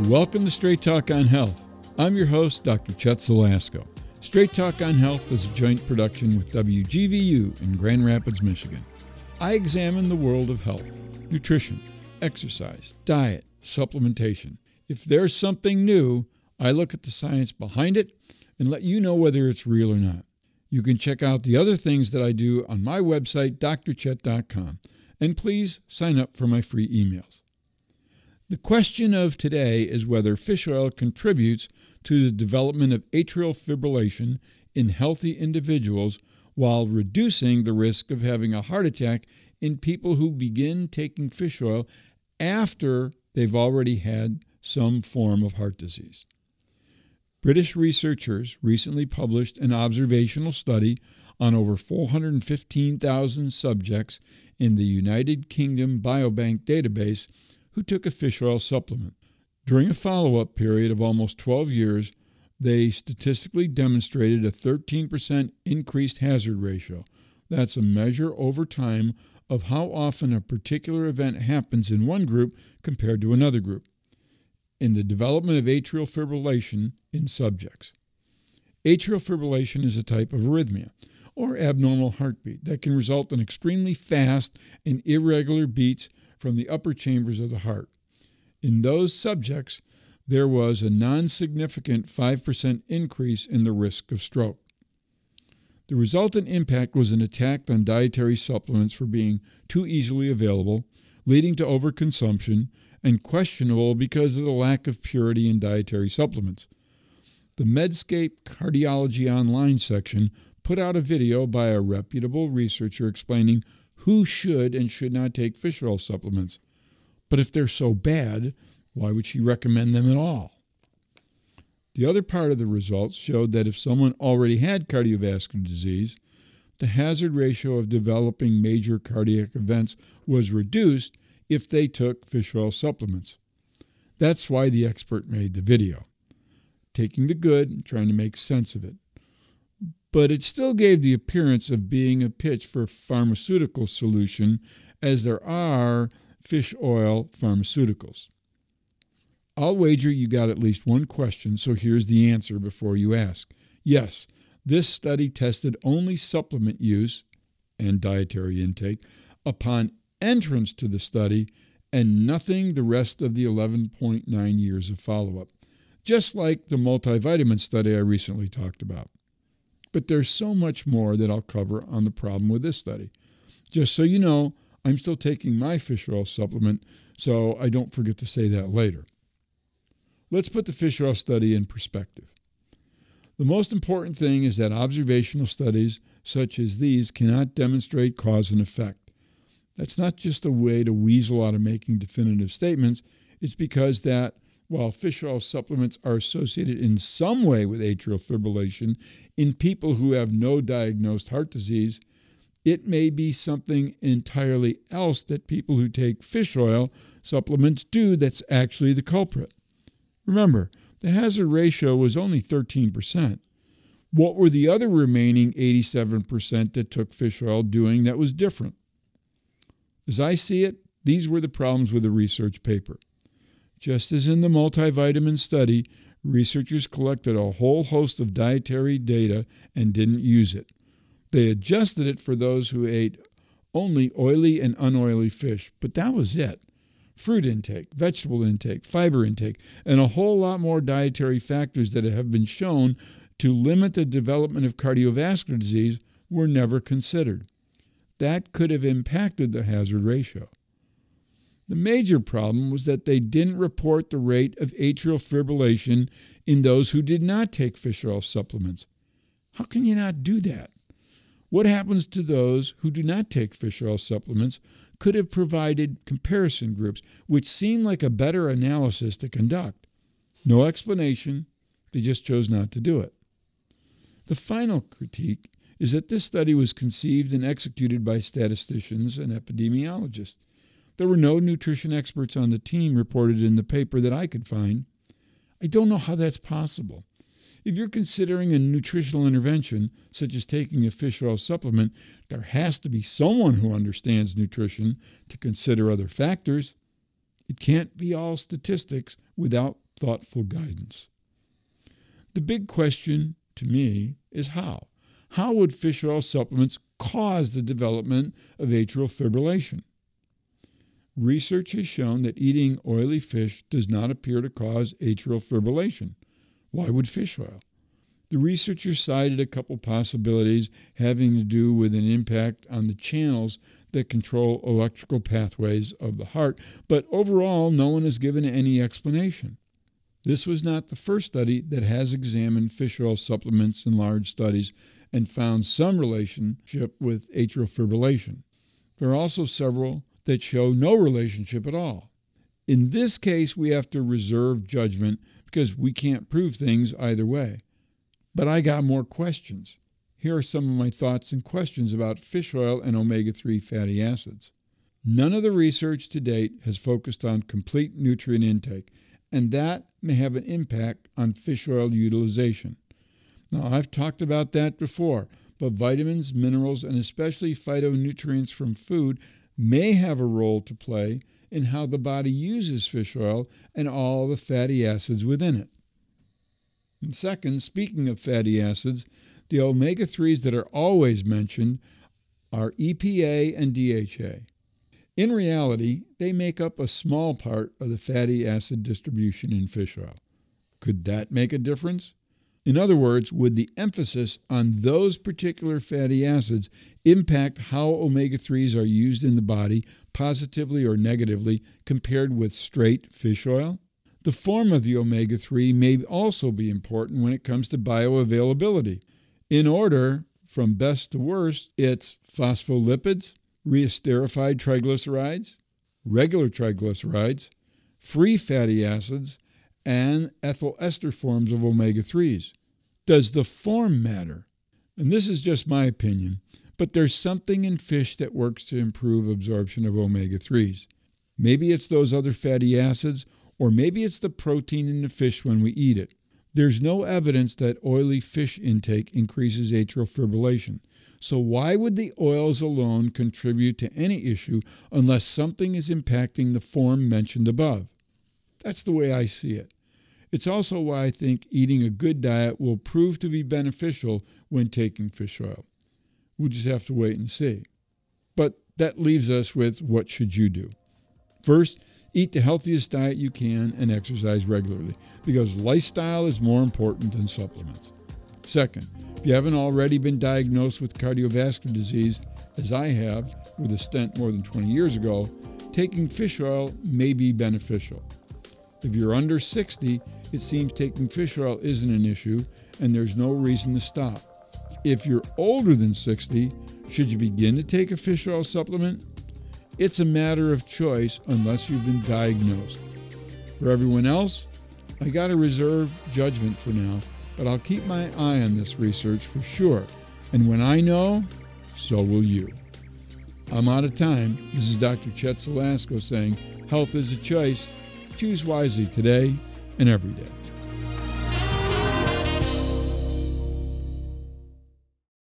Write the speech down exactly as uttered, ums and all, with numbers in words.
Welcome to Straight Talk on Health. I'm your host, Doctor Chet Zelasco. Straight Talk on Health is a joint production with W G V U in Grand Rapids, Michigan. I examine the world of health, nutrition, exercise, diet, supplementation. If there's something new, I look at the science behind it and let you know whether it's real or not. You can check out the other things that I do on my website, D R chet dot com, and please sign up for my free emails. The question of today is whether fish oil contributes to the development of atrial fibrillation in healthy individuals while reducing the risk of having a heart attack in people who begin taking fish oil after they've already had some form of heart disease. British researchers recently published an observational study on over four hundred fifteen thousand subjects in the United Kingdom Biobank database who took a fish oil supplement. During a follow-up period of almost twelve years, they statistically demonstrated a thirteen percent increased hazard ratio. That's a measure over time of how often a particular event happens in one group compared to another group in the development of atrial fibrillation in subjects. Atrial fibrillation is a type of arrhythmia, or abnormal heartbeat, that can result in extremely fast and irregular beats from the upper chambers of the heart. In those subjects, there was a non-significant five percent increase in the risk of stroke. The resultant impact was an attack on dietary supplements for being too easily available, leading to overconsumption, and questionable because of the lack of purity in dietary supplements. The Medscape Cardiology Online section put out a video by a reputable researcher explaining who should and should not take fish oil supplements. But if they're so bad, why would she recommend them at all? The other part of the results showed that if someone already had cardiovascular disease, the hazard ratio of developing major cardiac events was reduced if they took fish oil supplements. That's why the expert made the video, taking the good and trying to make sense of it. But it still gave the appearance of being a pitch for a pharmaceutical solution, as there are fish oil pharmaceuticals. I'll wager you got at least one question, so here's the answer before you ask. Yes, this study tested only supplement use and dietary intake upon entrance to the study and nothing the rest of the eleven point nine years of follow-up, just like the multivitamin study I recently talked about. But there's so much more that I'll cover on the problem with this study. Just so you know, I'm still taking my fish oil supplement, so I don't forget to say that later. Let's put the fish oil study in perspective. The most important thing is that observational studies such as these cannot demonstrate cause and effect. That's not just a way to weasel out of making definitive statements. It's because that while fish oil supplements are associated in some way with atrial fibrillation in people who have no diagnosed heart disease, it may be something entirely else that people who take fish oil supplements do that's actually the culprit. Remember, the hazard ratio was only thirteen percent. What were the other remaining eighty-seven percent that took fish oil doing that was different? As I see it, these were the problems with the research paper. Just as in the multivitamin study, researchers collected a whole host of dietary data and didn't use it. They adjusted it for those who ate only oily and unoily fish, but that was it. Fruit intake, vegetable intake, fiber intake, and a whole lot more dietary factors that have been shown to limit the development of cardiovascular disease were never considered. That could have impacted the hazard ratio. The major problem was that they didn't report the rate of atrial fibrillation in those who did not take fish oil supplements. How can you not do that? What happens to those who do not take fish oil supplements could have provided comparison groups, which seemed like a better analysis to conduct. No explanation, they just chose not to do it. The final critique is that this study was conceived and executed by statisticians and epidemiologists. There were no nutrition experts on the team reported in the paper that I could find. I don't know how that's possible. If you're considering a nutritional intervention, such as taking a fish oil supplement, there has to be someone who understands nutrition to consider other factors. It can't be all statistics without thoughtful guidance. The big question to me is how? How would fish oil supplements cause the development of atrial fibrillation? Research has shown that eating oily fish does not appear to cause atrial fibrillation. Why would fish oil? The researchers cited a couple possibilities having to do with an impact on the channels that control electrical pathways of the heart, but overall, no one has given any explanation. This was not the first study that has examined fish oil supplements in large studies and found some relationship with atrial fibrillation. There are also several that show no relationship at all. In this case, we have to reserve judgment because we can't prove things either way. But I got more questions. Here are some of my thoughts and questions about fish oil and omega three fatty acids. None of the research to date has focused on complete nutrient intake, and that may have an impact on fish oil utilization. Now, I've talked about that before, but vitamins, minerals, and especially phytonutrients from food may have a role to play in how the body uses fish oil and all the fatty acids within it. And second, speaking of fatty acids, the omega threes that are always mentioned are E P A and D H A. In reality, they make up a small part of the fatty acid distribution in fish oil. Could that make a difference? In other words, would the emphasis on those particular fatty acids impact how omega threes are used in the body positively or negatively compared with straight fish oil? The form of the omega three may also be important when it comes to bioavailability. In order, from best to worst, it's phospholipids, reesterified triglycerides, regular triglycerides, free fatty acids, and ethyl ester forms of omega threes. Does the form matter? And this is just my opinion, but there's something in fish that works to improve absorption of omega threes. Maybe it's those other fatty acids, or maybe it's the protein in the fish when we eat it. There's no evidence that oily fish intake increases atrial fibrillation. So why would the oils alone contribute to any issue unless something is impacting the form mentioned above? That's the way I see it. It's also why I think eating a good diet will prove to be beneficial when taking fish oil. We'll just have to wait and see. But that leaves us with what should you do? First, eat the healthiest diet you can and exercise regularly, because lifestyle is more important than supplements. Second, if you haven't already been diagnosed with cardiovascular disease, as I have with a stent more than twenty years ago, taking fish oil may be beneficial. If you're under sixty, it seems taking fish oil isn't an issue and there's no reason to stop. If you're older than sixty, should you begin to take a fish oil supplement? It's a matter of choice unless you've been diagnosed. For everyone else, I got to reserve judgment for now, but I'll keep my eye on this research for sure. And when I know, so will you. I'm out of time. This is Doctor Chet Salasco saying, health is a choice. Choose wisely today and every day.